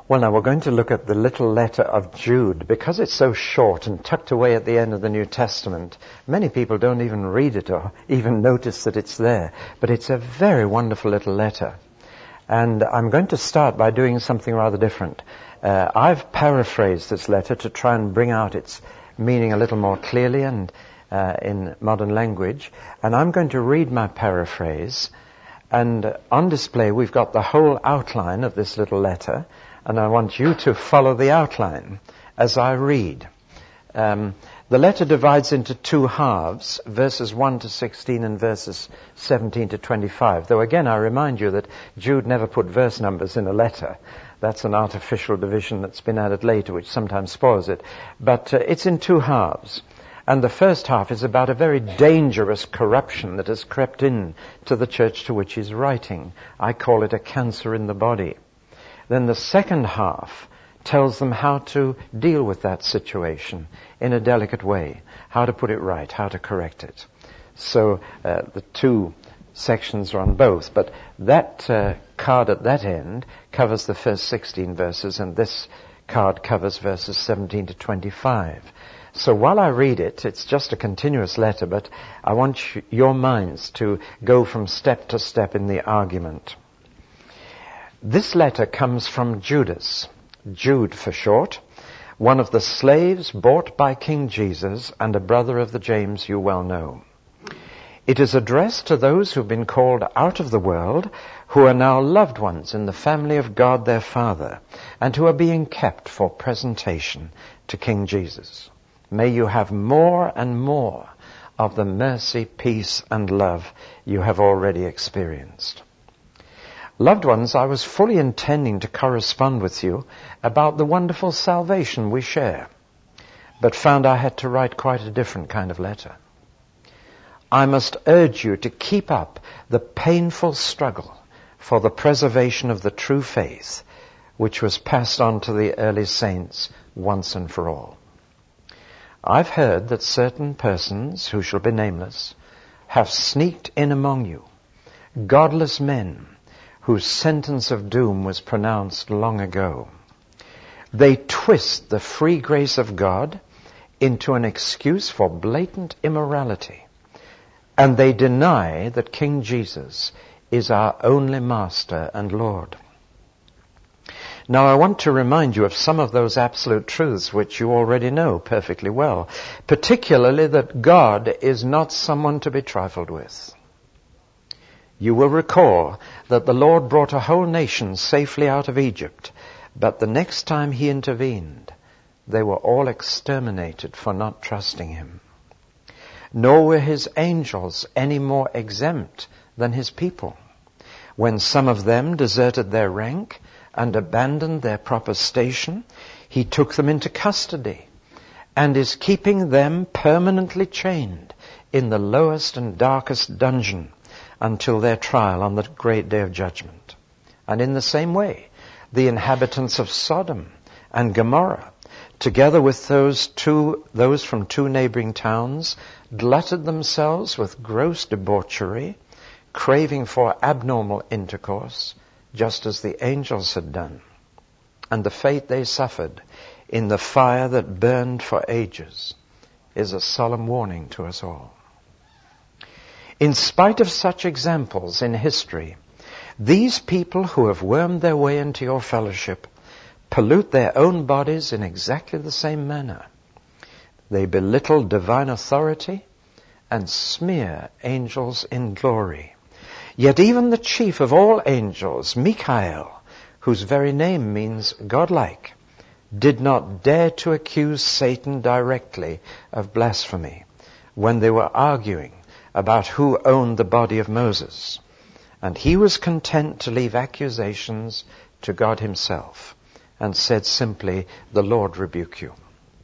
Well, now we're going to look at the little letter of Jude. Because it's so short and tucked away at the end of the New Testament, many people don't even read it or even notice that it's there. But it's a very wonderful little letter. And I'm going to start by doing something rather different. I've paraphrased this letter to try and bring out its meaning a little more clearly and in modern language. And I'm going to read my paraphrase. And on display we've got the whole outline of this little letter. And I want you to follow the outline as I read. The letter divides into two halves, verses 1 to 16 and verses 17 to 25. Though again, I remind you that Jude never put verse numbers in a letter. That's an artificial division that's been added later, which sometimes spoils it. But it's in two halves. And the first half is about a very dangerous corruption that has crept in to the church to which he's writing. I call it a cancer in the body. Then the second half tells them how to deal with that situation in a delicate way, how to put it right, how to correct it. So the two sections are on both, but that card at that end covers the first 16 verses, and this card covers verses 17 to 25. So while I read it, it's just a continuous letter, but I want your minds to go from step to step in the argument. This letter comes from Judas, Jude for short, one of the slaves bought by King Jesus and a brother of the James you well know. It is addressed to those who've been called out of the world, who are now loved ones in the family of God their Father, and who are being kept for presentation to King Jesus. May you have more and more of the mercy, peace, and love you have already experienced. Loved ones, I was fully intending to correspond with you about the wonderful salvation we share, but found I had to write quite a different kind of letter. I must urge you to keep up the painful struggle for the preservation of the true faith, which was passed on to the early saints once and for all. I've heard that certain persons, who shall be nameless, have sneaked in among you, godless men, whose sentence of doom was pronounced long ago. They twist the free grace of God into an excuse for blatant immorality, and they deny that King Jesus is our only Master and Lord. Now I want to remind you of some of those absolute truths which you already know perfectly well, particularly that God is not someone to be trifled with. You will recall that the Lord brought a whole nation safely out of Egypt, but the next time he intervened, they were all exterminated for not trusting him. Nor were his angels any more exempt than his people. When some of them deserted their rank and abandoned their proper station, he took them into custody and is keeping them permanently chained in the lowest and darkest dungeon until their trial on the great day of judgment. And in the same way, the inhabitants of Sodom and Gomorrah, together with those from two neighboring towns, glutted themselves with gross debauchery, craving for abnormal intercourse, just as the angels had done. And the fate they suffered in the fire that burned for ages is a solemn warning to us all. In spite of such examples in history, these people who have wormed their way into your fellowship pollute their own bodies in exactly the same manner. They belittle divine authority and smear angels in glory. Yet even the chief of all angels, Michael, whose very name means godlike, did not dare to accuse Satan directly of blasphemy when they were arguing about who owned the body of Moses. And he was content to leave accusations to God himself and said simply, "The Lord rebuke you."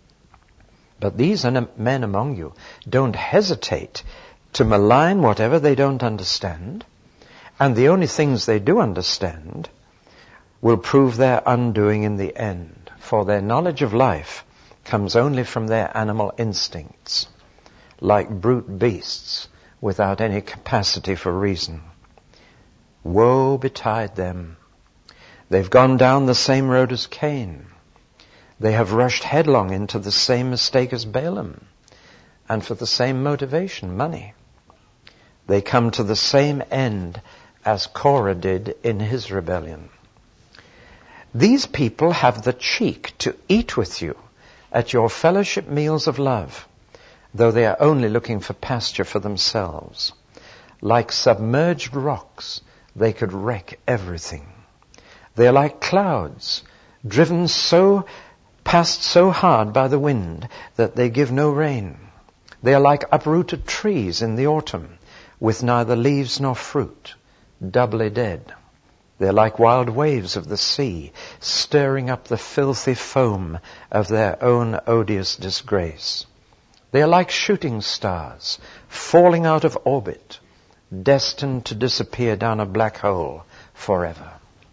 But these men among you don't hesitate to malign whatever they don't understand, and the only things they do understand will prove their undoing in the end, for their knowledge of life comes only from their animal instincts, like brute beasts without any capacity for reason. Woe betide them! They've gone down the same road as Cain. They have rushed headlong into the same mistake as Balaam, and for the same motivation, money. They come to the same end as Korah did in his rebellion. These people have the cheek to eat with you at your fellowship meals of love, though they are only looking for pasture for themselves. Like submerged rocks, they could wreck everything. They are like clouds, driven past so hard by the wind that they give no rain. They are like uprooted trees in the autumn, with neither leaves nor fruit, doubly dead. They are like wild waves of the sea, stirring up the filthy foam of their own odious disgrace. They are like shooting stars, falling out of orbit, destined to disappear down a black hole forever.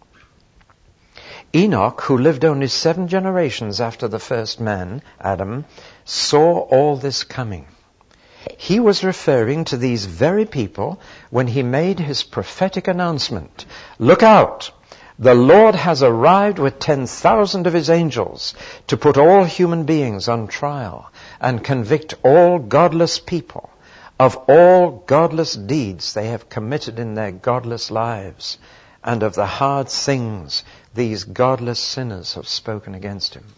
Enoch, who lived only 7 generations after the first man, Adam, saw all this coming. He was referring to these very people when he made his prophetic announcement. Look out! The Lord has arrived with 10,000 of his angels to put all human beings on trial and convict all godless people of all godless deeds they have committed in their godless lives, and of the hard things these godless sinners have spoken against him.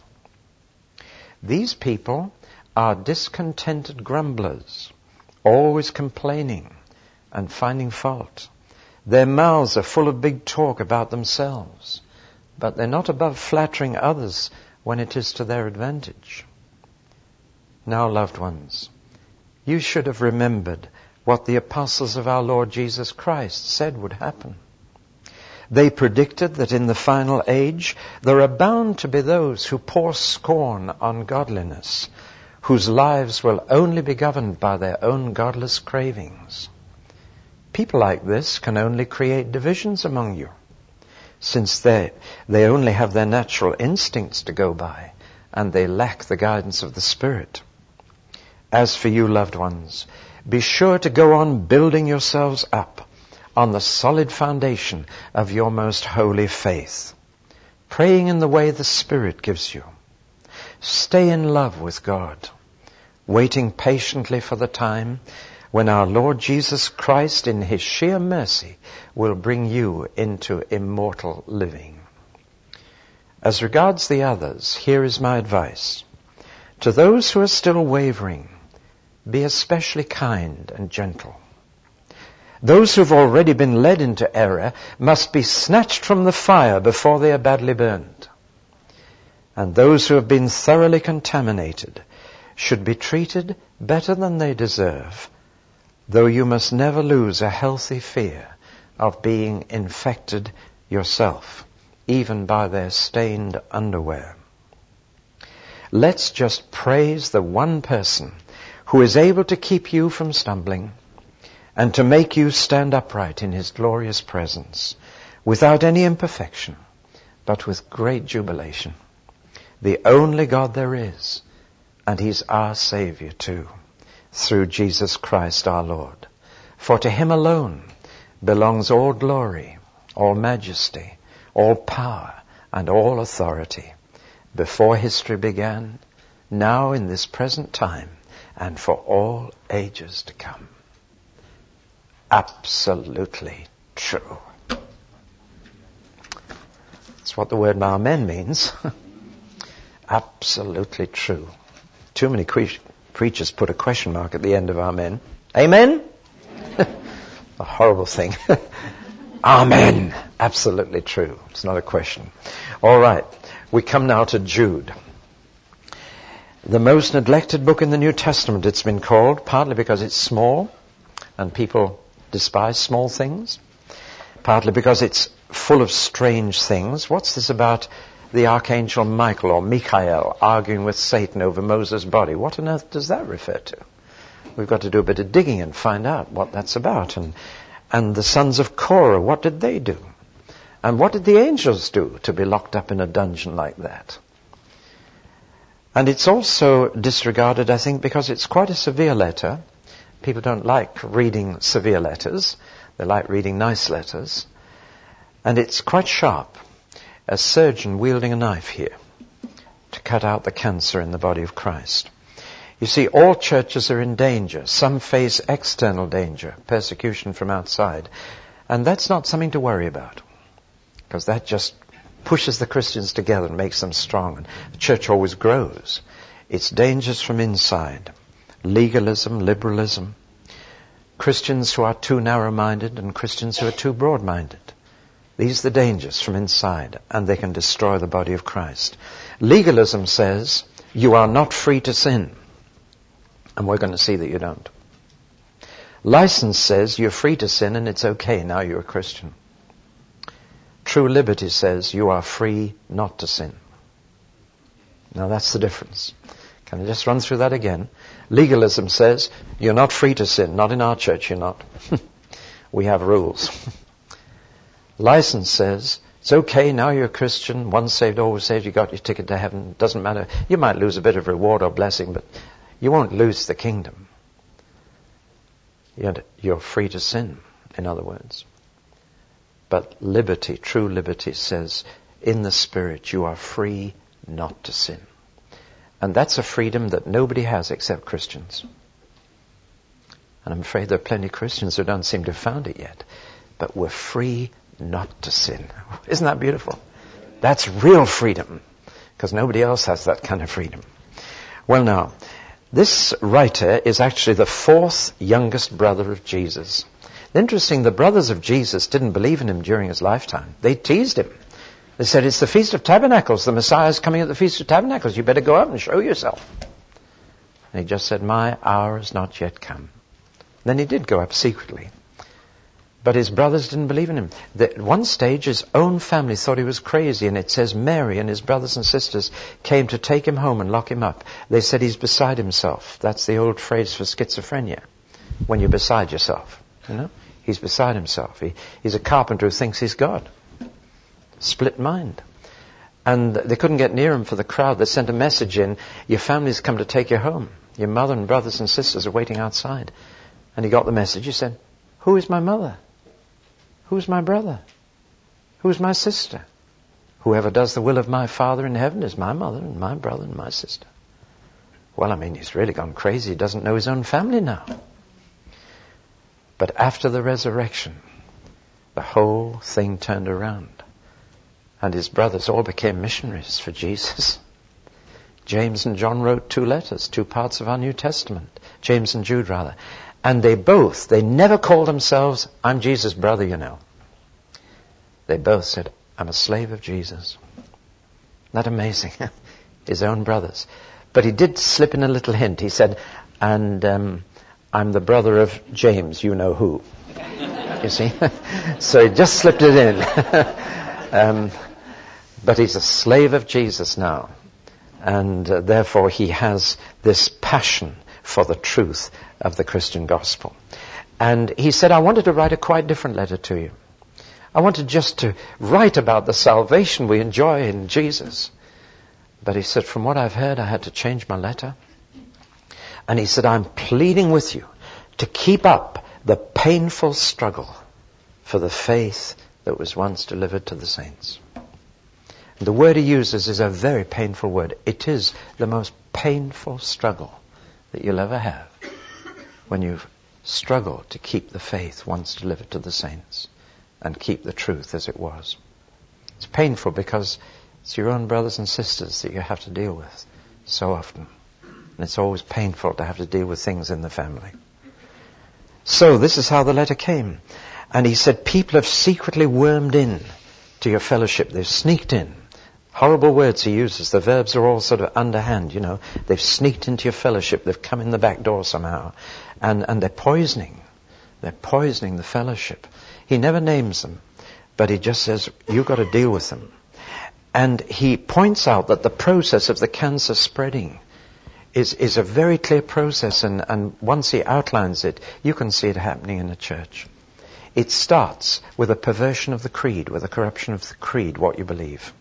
These people are discontented grumblers, always complaining and finding fault. Their mouths are full of big talk about themselves, but they're not above flattering others when it is to their advantage. Now, loved ones, you should have remembered what the apostles of our Lord Jesus Christ said would happen. They predicted that in the final age there are bound to be those who pour scorn on godliness, whose lives will only be governed by their own godless cravings. People like this can only create divisions among you, since they only have their natural instincts to go by, and they lack the guidance of the Spirit. As for you, loved ones, be sure to go on building yourselves up on the solid foundation of your most holy faith, praying in the way the Spirit gives you. Stay in love with God, waiting patiently for the time when our Lord Jesus Christ, in his sheer mercy, will bring you into immortal living. As regards the others, here is my advice. To those who are still wavering, be especially kind and gentle. Those who have already been led into error must be snatched from the fire before they are badly burned. And those who have been thoroughly contaminated should be treated better than they deserve, though you must never lose a healthy fear of being infected yourself, even by their stained underwear. Let's just praise the one person who is able to keep you from stumbling and to make you stand upright in his glorious presence, without any imperfection, but with great jubilation. The only God there is, and he's our Savior too, through Jesus Christ our Lord. For to him alone belongs all glory, all majesty, all power, and all authority, before history began, now in this present time, and for all ages to come. Absolutely true. That's what the word amen means. Absolutely true. Too many preachers put a question mark at the end of amen. Amen? A horrible thing. Amen. Absolutely true. It's not a question. All right. We come now to Jude. The most neglected book in the New Testament, it's been called, partly because it's small and people despise small things, partly because it's full of strange things. What's this about the Archangel Michael or Michael arguing with Satan over Moses' body? What on earth does that refer to? We've got to do a bit of digging and find out what that's about. And the sons of Korah, what did they do? And what did the angels do to be locked up in a dungeon like that? And it's also disregarded, I think, because it's quite a severe letter. People don't like reading severe letters. They like reading nice letters. And it's quite sharp. a surgeon wielding a knife here to cut out the cancer in the body of Christ. You see, all churches are in danger. Some face external danger, persecution from outside. And that's not something to worry about, because that just pushes the Christians together and makes them strong. And the church always grows. It's dangers from inside. Legalism, liberalism. Christians who are too narrow-minded and Christians who are too broad-minded. These are the dangers from inside, and they can destroy the body of Christ. Legalism says you are not free to sin, and we're going to see that you don't. License says you're free to sin and it's okay, now you're a Christian. True liberty says you are free not to sin. Now that's the difference. Can I just run through that again? Legalism says you're not free to sin. Not in our church, you're not. We have rules. License says it's okay, now you're a Christian, once saved, always saved, you got your ticket to heaven. Doesn't matter. You might lose a bit of reward or blessing, but you won't lose the kingdom. Yet you're free to sin, in other words. But liberty, true liberty, says in the Spirit you are free not to sin. And that's a freedom that nobody has except Christians. And I'm afraid there are plenty of Christians who don't seem to have found it yet. But we're free not to sin. Isn't that beautiful? That's real freedom, because nobody else has that kind of freedom. Well now, this writer is actually the fourth youngest brother of Jesus. Interesting, the brothers of Jesus didn't believe in him during his lifetime. They teased him. They said, it's the Feast of Tabernacles. The Messiah's coming at the Feast of Tabernacles. You better go up and show yourself. And he just said, my hour has not yet come. Then he did go up secretly. But his brothers didn't believe in him. At one stage, his own family thought he was crazy, and it says Mary and his brothers and sisters came to take him home and lock him up. They said he's beside himself. That's the old phrase for schizophrenia, when you're beside yourself. You know, he's beside himself. He's a carpenter who thinks he's God. Split mind. And they couldn't get near him for the crowd. They sent a message in, your family's come to take you home. Your mother and brothers and sisters are waiting outside. And he got the message. He said, who is my mother? Who's my brother? Who's my sister? Whoever does the will of my Father in heaven is my mother and my brother and my sister. Well, I mean, he's really gone crazy. He doesn't know his own family now. But after the resurrection, the whole thing turned around. And his brothers all became missionaries for Jesus. James and John wrote 2 letters, 2 parts of our New Testament. James and Jude, rather. And they never called themselves, I'm Jesus' brother, you know. They both said, I'm a slave of Jesus. Isn't that amazing? His own brothers. But he did slip in a little hint. He said, and I'm the brother of James, you know who. You see? So he just slipped it in. But he's a slave of Jesus now. And therefore he has this passion for the truth of the Christian gospel. And he said, I wanted to write a quite different letter to you. I wanted just to write about the salvation we enjoy in Jesus. But he said, from what I've heard, I had to change my letter. And he said, I'm pleading with you to keep up the painful struggle for the faith that was once delivered to the saints. And the word he uses is a very painful word. It is the most painful struggle that you'll ever have, when you've struggled to keep the faith once delivered to the saints and keep the truth as it was. It's painful because it's your own brothers and sisters that you have to deal with so often. And it's always painful to have to deal with things in the family. So this is how the letter came. And he said, people have secretly wormed in to your fellowship. They've sneaked in. Horrible words he uses. The verbs are all sort of underhand, you know. They've sneaked into your fellowship. They've come in the back door somehow. And they're poisoning. They're poisoning the fellowship. He never names them, but he just says, you've got to deal with them. And he points out that the process of the cancer spreading is a very clear process, and once he outlines it, you can see it happening in the church. It starts with a perversion of the creed, with a corruption of the creed, what you believe.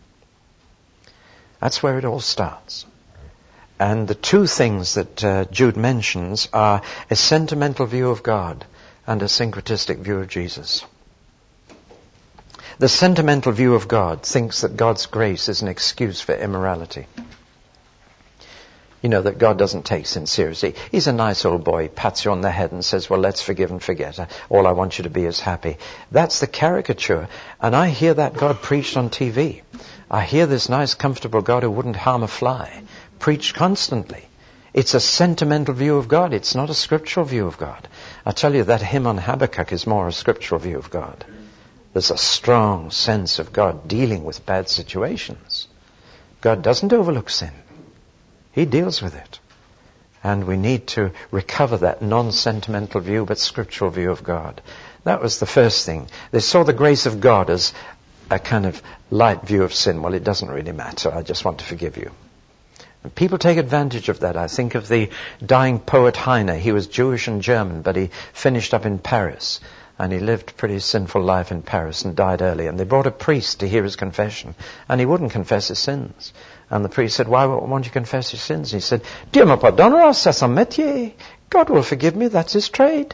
That's where it all starts. And the 2 things that Jude mentions are a sentimental view of God and a syncretistic view of Jesus. The sentimental view of God thinks that God's grace is an excuse for immorality. You know, that God doesn't take sin seriously. He's a nice old boy, pats you on the head and says, well, let's forgive and forget. All I want you to be is happy. That's the caricature. And I hear that God preached on TV. I hear this nice, comfortable God who wouldn't harm a fly preached constantly. It's a sentimental view of God. It's not a scriptural view of God. I tell you, that hymn on Habakkuk is more a scriptural view of God. There's a strong sense of God dealing with bad situations. God doesn't overlook sin. He deals with it. And we need to recover that non-sentimental view but scriptural view of God. That was the first thing. They saw the grace of God as a kind of light view of sin. Well, it doesn't really matter. I just want to forgive you. And people take advantage of that. I think of the dying poet Heine. He was Jewish and German, but he finished up in Paris. And he lived a pretty sinful life in Paris and died early. And they brought a priest to hear his confession. And he wouldn't confess his sins. And the priest said, why won't you confess your sins? And he said, Dieu me pardonnera, c'est son métier. God will forgive me, that's his trade.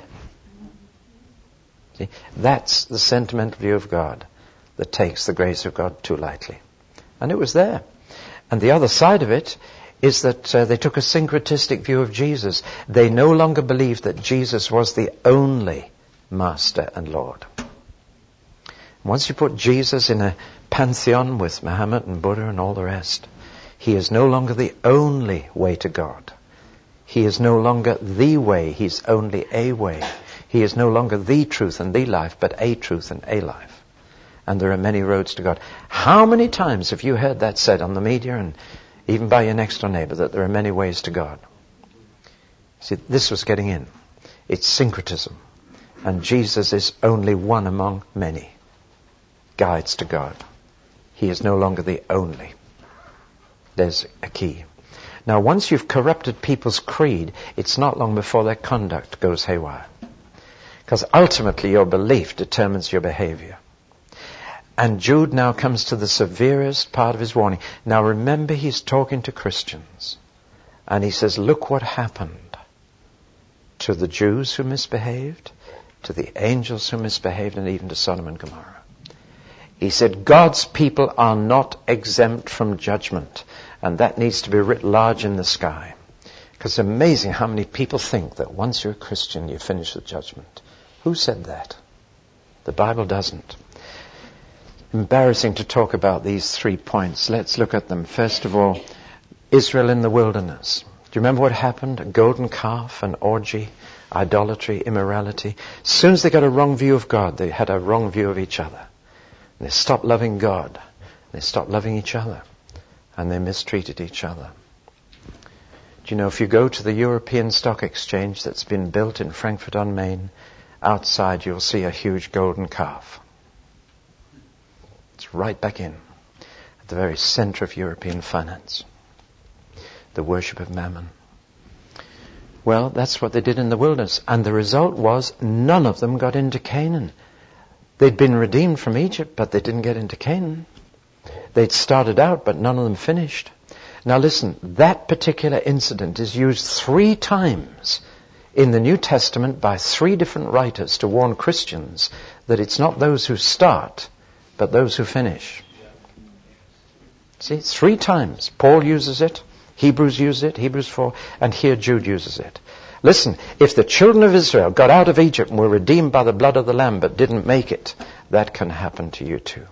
See, that's the sentimental view of God that takes the grace of God too lightly. And it was there. And the other side of it is that they took a syncretistic view of Jesus. They no longer believed that Jesus was the only Master and Lord. Once you put Jesus in a pantheon with Muhammad and Buddha and all the rest, he is no longer the only way to God. He is no longer the way. He's only a way. He is no longer the truth and the life, but a truth and a life. And there are many roads to God. How many times have you heard that said on the media and even by your next door neighbor, that there are many ways to God? See, this was getting in. It's syncretism. And Jesus is only one among many guides to God. He is no longer the only. There's a key. Now, once you've corrupted people's creed, it's not long before their conduct goes haywire. Because ultimately your belief determines your behavior. And Jude now comes to the severest part of his warning. Now remember, he's talking to Christians. And he says, look what happened to the Jews who misbehaved, to the angels who misbehaved, and even to Sodom and Gomorrah. He said, God's people are not exempt from judgment. And that needs to be writ large in the sky. Because it's amazing how many people think that once you're a Christian, you're finished with judgment. Who said that? The Bible doesn't. Embarrassing to talk about these 3 points. Let's look at them. First of all, Israel in the wilderness. Do you remember what happened? A golden calf, an orgy, idolatry, immorality. As soon as they got a wrong view of God, they had a wrong view of each other. And they stopped loving God. They stopped loving each other. And they mistreated each other. Do you know, if you go to the European Stock Exchange that's been built in Frankfurt on Main, outside you'll see a huge golden calf. It's right back in, at the very center of European finance. The worship of Mammon. Well, that's what they did in the wilderness. And the result was none of them got into Canaan. They'd been redeemed from Egypt, but they didn't get into Canaan. They'd started out, but none of them finished. Now listen, that particular incident is used 3 times in the New Testament by 3 different writers to warn Christians that it's not those who start, but those who finish. See, 3 times. Paul uses it, Hebrews uses it, Hebrews 4, and here Jude uses it. Listen, if the children of Israel got out of Egypt and were redeemed by the blood of the Lamb but didn't make it, that can happen to you too.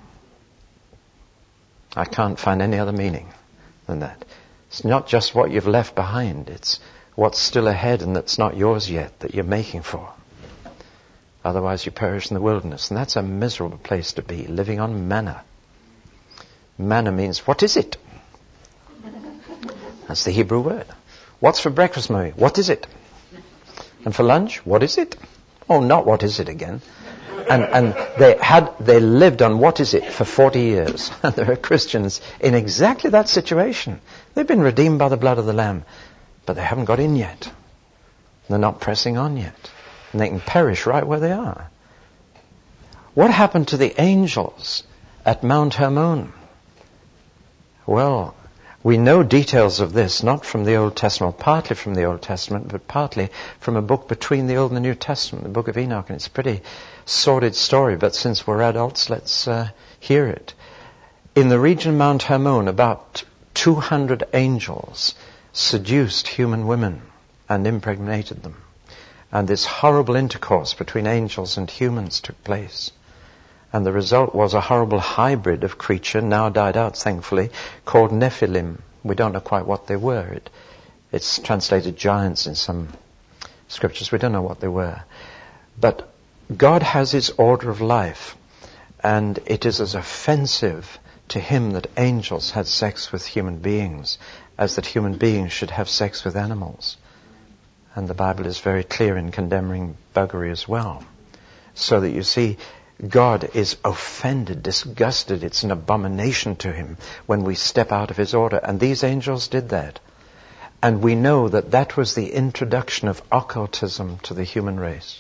I can't find any other meaning than that. It's not just what you've left behind, it's what's still ahead and that's not yours yet that you're making for. Otherwise you perish in the wilderness. And that's a miserable place to be, living on manna. Manna means, what is it? That's the Hebrew word. What's for breakfast, Mummy? What is it? And for lunch, what is it? Oh, not what is it again. And they lived on what is it for 40 years. And there are Christians in exactly that situation. They've been redeemed by the blood of the Lamb, but they haven't got in yet. They're not pressing on yet. And they can perish right where they are. What happened to the angels at Mount Hermon? Well, We know details of this, not from the Old Testament, partly from the Old Testament, but partly from a book between the Old and the New Testament, the book of Enoch. And it's a pretty sordid story, but since we're adults, let's hear it. In the region of Mount Hermon, about 200 angels seduced human women and impregnated them. And this horrible intercourse between angels and humans took place. And the result was a horrible hybrid of creature, now died out thankfully, called Nephilim. We don't know quite what they were. It's translated giants in some scriptures. We don't know what they were. But God has his order of life, and it is as offensive to him that angels had sex with human beings as that human beings should have sex with animals. And the Bible is very clear in condemning buggery as well. So that you see, God is offended, disgusted. It's an abomination to him when we step out of his order. And these angels did that. And we know that that was the introduction of occultism to the human race.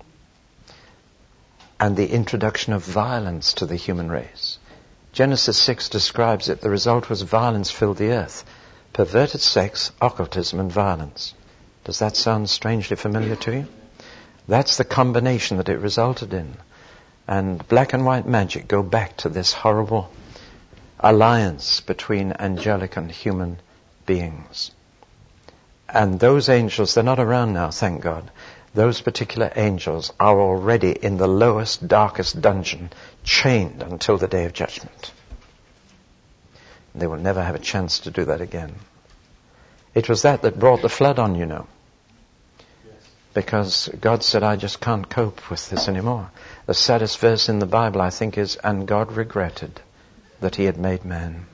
And the introduction of violence to the human race. Genesis 6 describes it. The result was violence filled the earth. Perverted sex, occultism, and violence. Does that sound strangely familiar to you? That's the combination that it resulted in. And black and white magic go back to this horrible alliance between angelic and human beings. And those angels, they're not around now, thank God. Those particular angels are already in the lowest, darkest dungeon, chained until the day of judgment. They will never have a chance to do that again. It was that brought the flood on, you know. Because God said, I just can't cope with this anymore. The saddest verse in the Bible, I think, is, and God regretted that he had made man.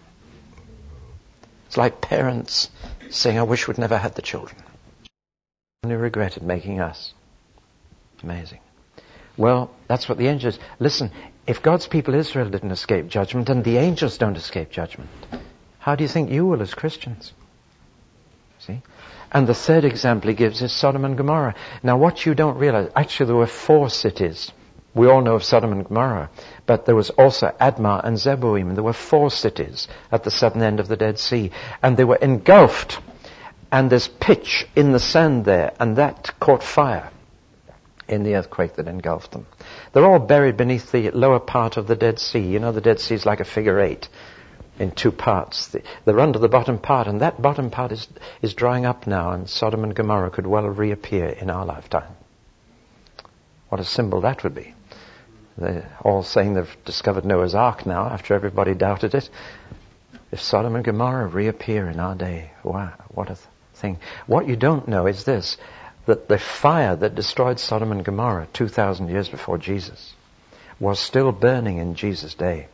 It's like parents saying, I wish we'd never had the children. And he regretted making us. Amazing. Well, that's what the angels... Listen, if God's people Israel didn't escape judgment, and the angels don't escape judgment, how do you think you will as Christians? See? And the third example he gives is Sodom and Gomorrah. Now what you don't realize, actually there were 4 cities. We all know of Sodom and Gomorrah. But there was also Admah and Zeboim. There were 4 cities at the southern end of the Dead Sea. And they were engulfed. And there's pitch in the sand there. And that caught fire in the earthquake that engulfed them. They're all buried beneath the lower part of the Dead Sea. You know, the Dead Sea is like a figure 8. In 2 parts. They're under the bottom part, and that bottom part is drying up now, and Sodom and Gomorrah could well reappear in our lifetime. What a symbol that would be. They're all saying they've discovered Noah's Ark now, after everybody doubted it. If Sodom and Gomorrah reappear in our day, wow, what a thing. What you don't know is this, that the fire that destroyed Sodom and Gomorrah 2,000 years before Jesus was still burning in Jesus' day.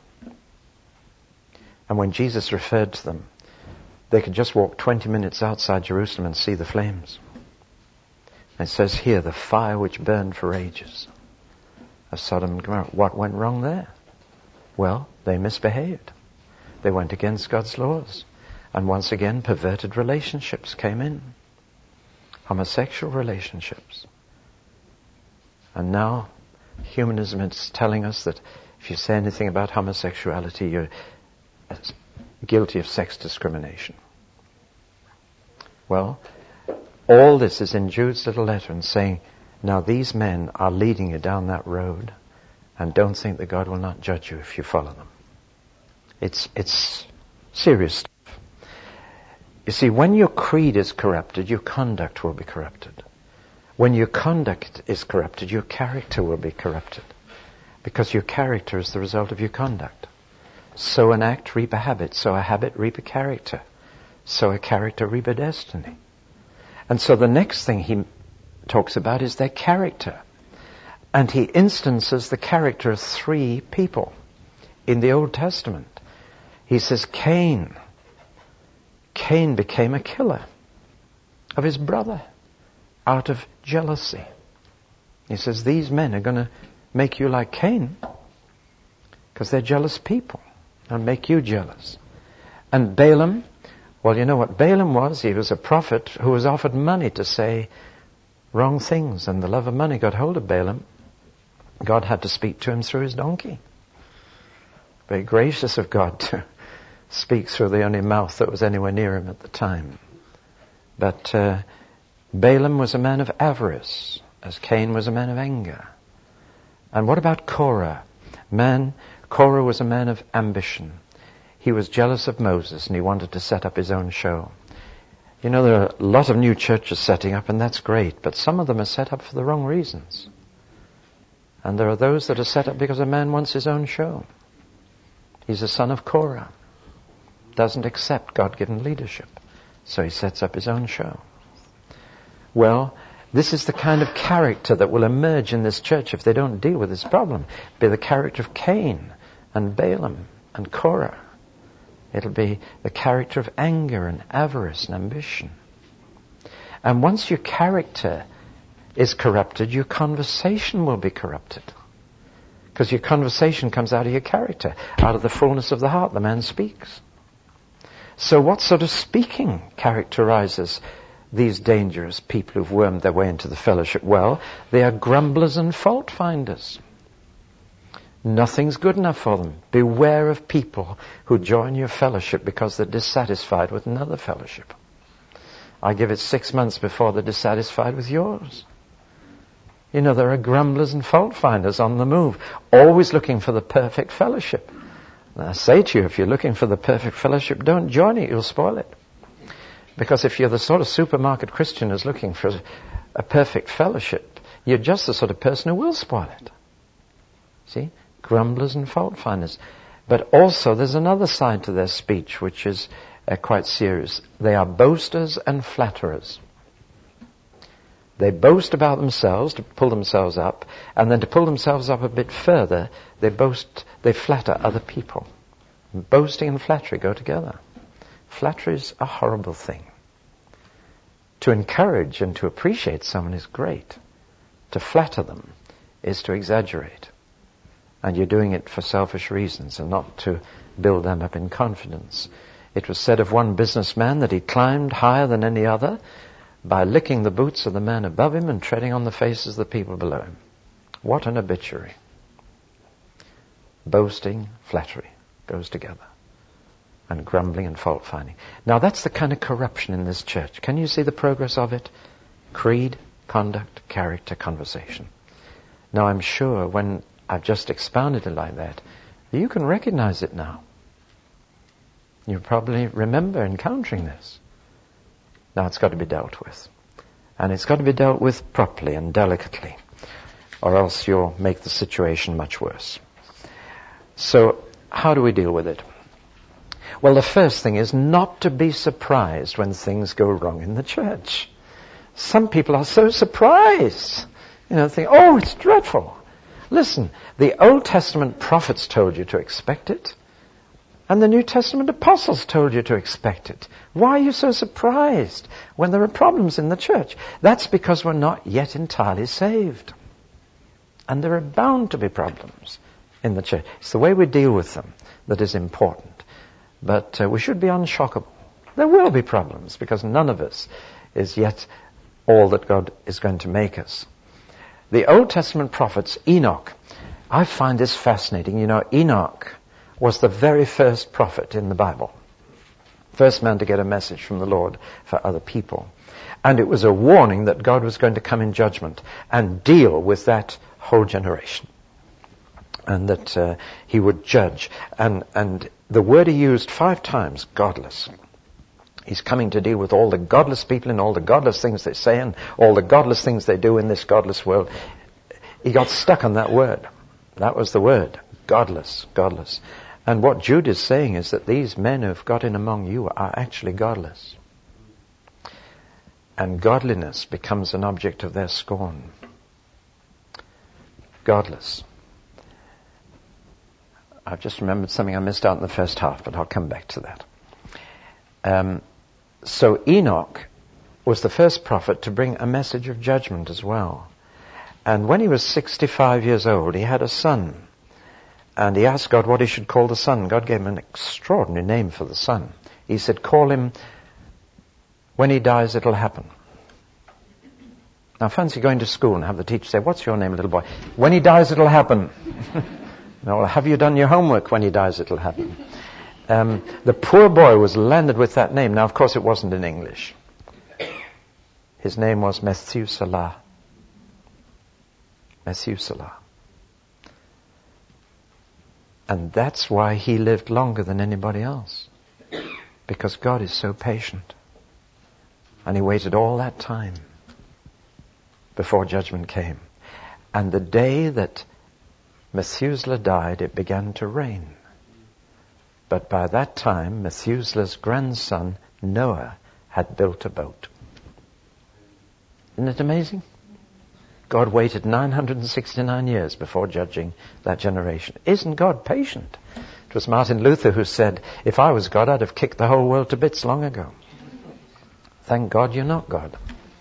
And when Jesus referred to them, they could just walk 20 minutes outside Jerusalem and see the flames. And it says here, the fire which burned for ages of Sodom and Gomorrah. What went wrong there? Well, they misbehaved. They went against God's laws. And once again, perverted relationships came in. Homosexual relationships. And now, humanism is telling us that if you say anything about homosexuality, you're guilty of sex discrimination. Well, all this is in Jude's little letter and saying, now these men are leading you down that road, and don't think that God will not judge you if you follow them. It's serious stuff. You see, when your creed is corrupted, your conduct will be corrupted. When your conduct is corrupted, your character will be corrupted. Because your character is the result of your conduct. Sow an act, reap a habit. Sow a habit, reap a character. Sow a character, reap a destiny. And so the next thing he talks about is their character. And he instances the character of 3 people in the Old Testament. He says Cain became a killer of his brother out of jealousy. He says these men are going to make you like Cain because they're jealous people. And make you jealous. And Balaam, well, you know what Balaam was? He was a prophet who was offered money to say wrong things. And the love of money got hold of Balaam. God had to speak to him through his donkey. Very gracious of God to speak through the only mouth that was anywhere near him at the time. But Balaam was a man of avarice, as Cain was a man of anger. And what about Korah? Korah was a man of ambition. He was jealous of Moses and he wanted to set up his own show. You know, there are a lot of new churches setting up, and that's great, but some of them are set up for the wrong reasons. And there are those that are set up because a man wants his own show. He's a son of Korah. Doesn't accept God-given leadership. So he sets up his own show. Well, this is the kind of character that will emerge in this church if they don't deal with this problem. It'll be the character of Cain and Balaam and Korah. It'll be the character of anger and avarice and ambition. And once your character is corrupted, your conversation will be corrupted. Because your conversation comes out of your character. Out of the fullness of the heart, the man speaks. So what sort of speaking characterizes these dangerous people who've wormed their way into the fellowship? Well, they are grumblers and fault finders. Nothing's good enough for them. Beware of people who join your fellowship because they're dissatisfied with another fellowship. I give it 6 months before they're dissatisfied with yours. You know, there are grumblers and fault finders on the move, always looking for the perfect fellowship. And I say to you, if you're looking for the perfect fellowship, don't join it, you'll spoil it. Because if you're the sort of supermarket Christian who's looking for a perfect fellowship, you're just the sort of person who will spoil it. See? Grumblers and fault finders. But also there's another side to their speech which is quite serious. They are boasters and flatterers. They boast about themselves to pull themselves up, and then to pull themselves up a bit further, they flatter other people. Boasting and flattery go together. Flattery is a horrible thing. To encourage and to appreciate someone is great. To flatter them is to exaggerate. And you're doing it for selfish reasons and not to build them up in confidence. It was said of one businessman that he climbed higher than any other by licking the boots of the man above him and treading on the faces of the people below him. What an obituary. Boasting, flattery goes together. And grumbling and fault finding. Now that's the kind of corruption in this church. Can you see the progress of it? Creed, conduct, character, conversation. Now I'm sure when I've just expounded it like that, you can recognize it now. You probably remember encountering this. Now it's got to be dealt with. And it's got to be dealt with properly and delicately, or else you'll make the situation much worse. So how do we deal with it? Well, the first thing is not to be surprised when things go wrong in the church. Some people are so surprised. Think, oh, it's dreadful. Listen, the Old Testament prophets told you to expect it, and the New Testament apostles told you to expect it. Why are you so surprised when there are problems in the church? That's because we're not yet entirely saved. And there are bound to be problems in the church. It's the way we deal with them that is important. But we should be unshockable. There will be problems because none of us is yet all that God is going to make us. The Old Testament prophets, Enoch, I find this fascinating. Enoch was the very first prophet in the Bible. First man to get a message from the Lord for other people. And it was a warning that God was going to come in judgment and deal with that whole generation. And that he would judge. And the word he used 5 times, godless. He's coming to deal with all the godless people and all the godless things they say and all the godless things they do in this godless world. He got stuck on that word. That was the word. Godless, godless. And what Jude is saying is that these men who've got in among you are actually godless. And godliness becomes an object of their scorn. Godless. I've just remembered something I missed out in the first half, but I'll come back to that. So Enoch was the first prophet to bring a message of judgment as well. And when he was 65 years old, he had a son. And he asked God what he should call the son. God gave him an extraordinary name for the son. He said, call him, when he dies, it'll happen. Now fancy going to school and have the teacher say, what's your name, little boy? When he dies, it'll happen. No, well, have you done your homework? When he dies, it'll happen. The poor boy was landed with that name. Now, of course, it wasn't in English. His name was Methuselah. Methuselah. And that's why he lived longer than anybody else. Because God is so patient. And he waited all that time before judgment came. And the day that Methuselah died, it began to rain. But by that time, Methuselah's grandson, Noah, had built a boat. Isn't it amazing? God waited 969 years before judging that generation. Isn't God patient? It was Martin Luther who said, if I was God, I'd have kicked the whole world to bits long ago. Thank God you're not God.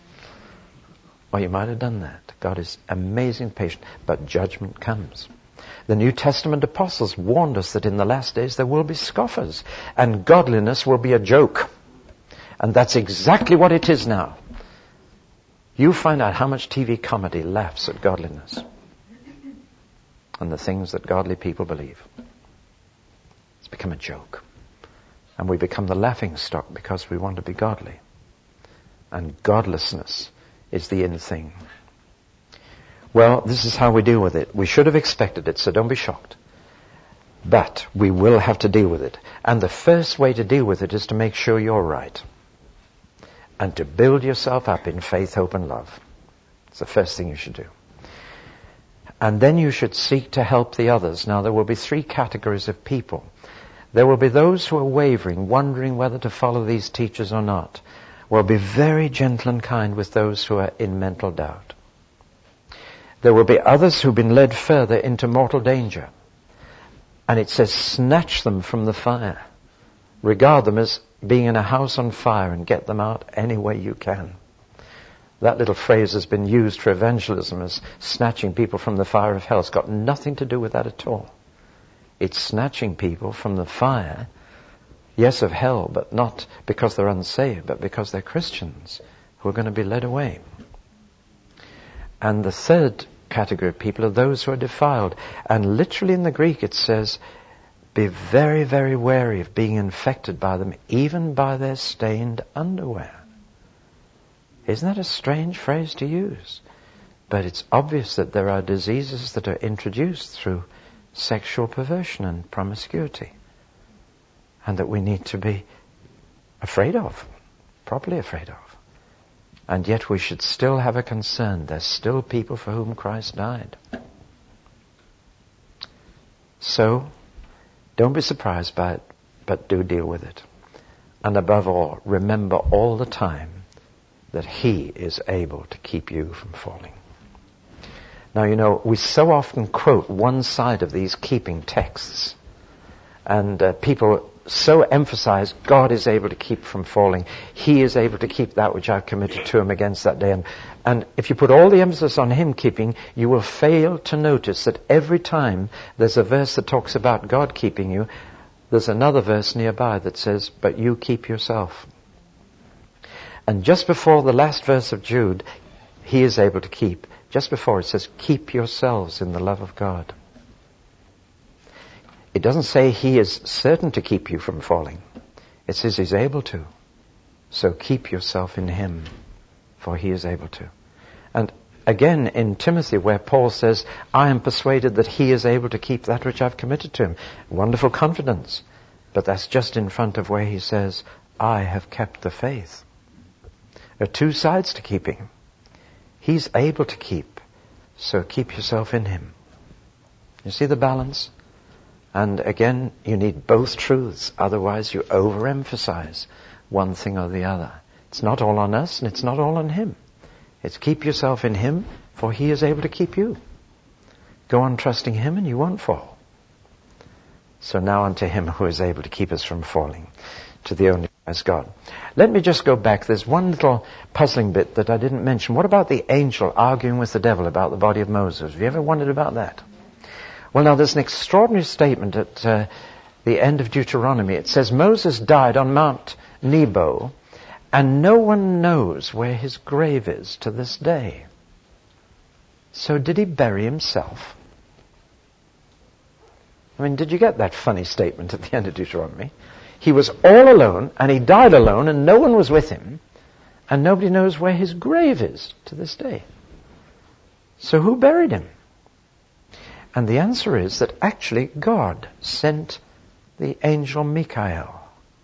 Or you might have done that. God is amazing patient, but judgment comes. The New Testament apostles warned us that in the last days there will be scoffers, and godliness will be a joke. And that's exactly what it is now. You find out how much TV comedy laughs at godliness and the things that godly people believe. It's become a joke. And we become the laughing stock because we want to be godly. And godlessness is the in thing. Well, this is how we deal with it. We should have expected it, so don't be shocked. But we will have to deal with it. And the first way to deal with it is to make sure you're right. And to build yourself up in faith, hope, and love. It's the first thing you should do. And then you should seek to help the others. Now, there will be 3 categories of people. There will be those who are wavering, wondering whether to follow these teachers or not. Well, be very gentle and kind with those who are in mental doubt. There will be others who've been led further into mortal danger. And it says, snatch them from the fire. Regard them as being in a house on fire and get them out any way you can. That little phrase has been used for evangelism as snatching people from the fire of hell. It's got nothing to do with that at all. It's snatching people from the fire, yes, of hell, but not because they're unsaved, but because they're Christians who are going to be led away. And the third category of people are those who are defiled. And literally in the Greek it says, be very, very wary of being infected by them, even by their stained underwear. Isn't that a strange phrase to use? But it's obvious that there are diseases that are introduced through sexual perversion and promiscuity, and that we need to be afraid of, properly afraid of. And yet we should still have a concern. There's still people for whom Christ died. So, don't be surprised by it, but do deal with it. And above all, remember all the time that He is able to keep you from falling. Now, you know, we so often quote one side of these keeping texts. And people so emphasize God is able to keep from falling. He is able to keep that which I've committed to Him against that day. And if you put all the emphasis on Him keeping, you will fail to notice that every time there's a verse that talks about God keeping you, there's another verse nearby that says, but you keep yourself. And just before the last verse of Jude, He is able to keep. Just before it says, keep yourselves in the love of God. It doesn't say He is certain to keep you from falling. It says He's able to. So keep yourself in Him, for He is able to. And again in Timothy, where Paul says, I am persuaded that He is able to keep that which I've committed to Him. Wonderful confidence. But that's just in front of where he says, I have kept the faith. There are 2 sides to keeping. He's able to keep. So keep yourself in Him. You see the balance? And again, you need both truths. Otherwise you overemphasize one thing or the other. It's not all on us and it's not all on Him. It's keep yourself in Him, for He is able to keep you. Go on trusting Him and you won't fall. So now unto Him who is able to keep us from falling, to the only wise God. Let me just go back. There's one little puzzling bit that I didn't mention. What about the angel arguing with the devil about the body of Moses? Have you ever wondered about that? Well, now there's an extraordinary statement at the end of Deuteronomy. It says, Moses died on Mount Nebo, and no one knows where his grave is to this day. So did he bury himself? I mean, did you get that funny statement at the end of Deuteronomy? He was all alone, and he died alone, and no one was with him, and nobody knows where his grave is to this day. So who buried him? And the answer is that actually God sent the angel Michael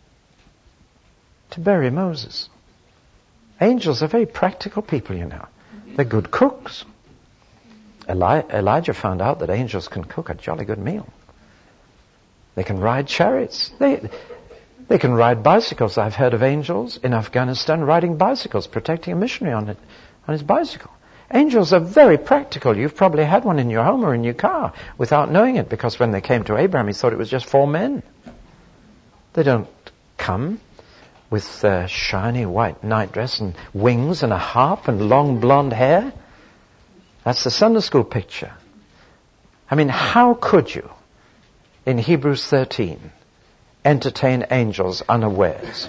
to bury Moses. Angels are very practical people, you know. They're good cooks. Elijah found out that angels can cook a jolly good meal. They can ride chariots. They can ride bicycles. I've heard of angels in Afghanistan riding bicycles, protecting a missionary on his bicycle. Angels are very practical. You've probably had one in your home or in your car without knowing it, because when they came to Abraham, he thought it was just 4 men. They don't come with a shiny white nightdress and wings and a harp and long blonde hair. That's the Sunday school picture. I mean, how could you, in Hebrews 13, entertain angels unawares?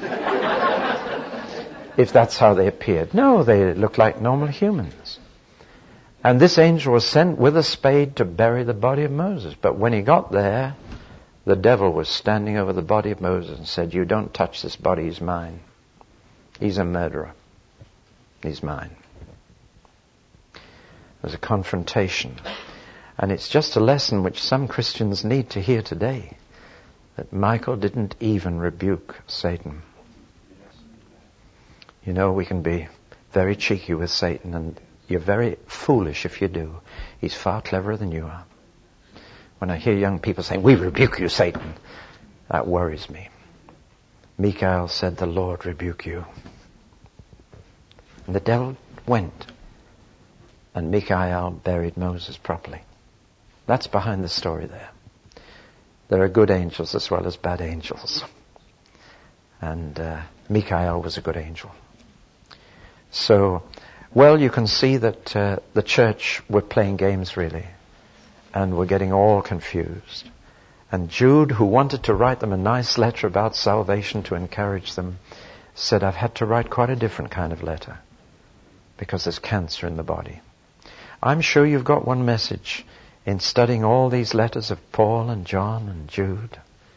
If that's how they appeared. No, they look like normal humans. And this angel was sent with a spade to bury the body of Moses. But when he got there, the devil was standing over the body of Moses and said, "You don't touch this body, he's mine. He's a murderer. He's mine." There's a confrontation. And it's just a lesson which some Christians need to hear today. That Michael didn't even rebuke Satan. You know, we can be very cheeky with Satan, and you're very foolish if you do. He's far cleverer than you are. When I hear young people saying, "We rebuke you, Satan," that worries me. Michael said, "The Lord rebuke you." And the devil went, and Michael buried Moses properly. That's behind the story there. There are good angels as well as bad angels. And Michael was a good angel. So, well, you can see that the church were playing games really. And were getting all confused. And Jude, who wanted to write them a nice letter about salvation to encourage them, said, "I've had to write quite a different kind of letter because there's cancer in the body." I'm sure you've got one message in studying all these letters of Paul and John and Jude.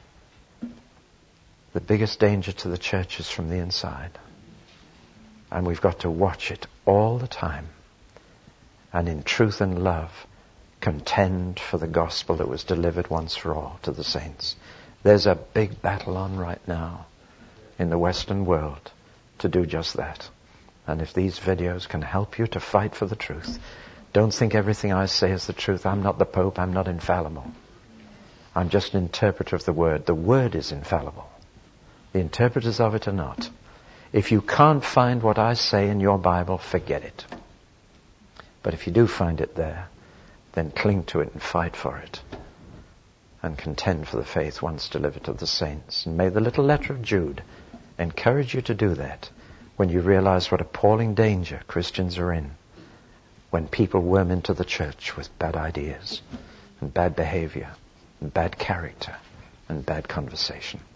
The biggest danger to the church is from the inside. And we've got to watch it all the time. And in truth and love, contend for the gospel that was delivered once for all to the saints. There's a big battle on right now in the Western world to do just that. And if these videos can help you to fight for the truth, don't think everything I say is the truth. I'm not the Pope. I'm not infallible. I'm just an interpreter of the Word. The Word is infallible. The interpreters of it are not. If you can't find what I say in your Bible, forget it. But if you do find it there, then cling to it and fight for it. And contend for the faith once delivered to the saints. And may the little letter of Jude encourage you to do that when you realize what appalling danger Christians are in when people worm into the church with bad ideas and bad behavior and bad character and bad conversation.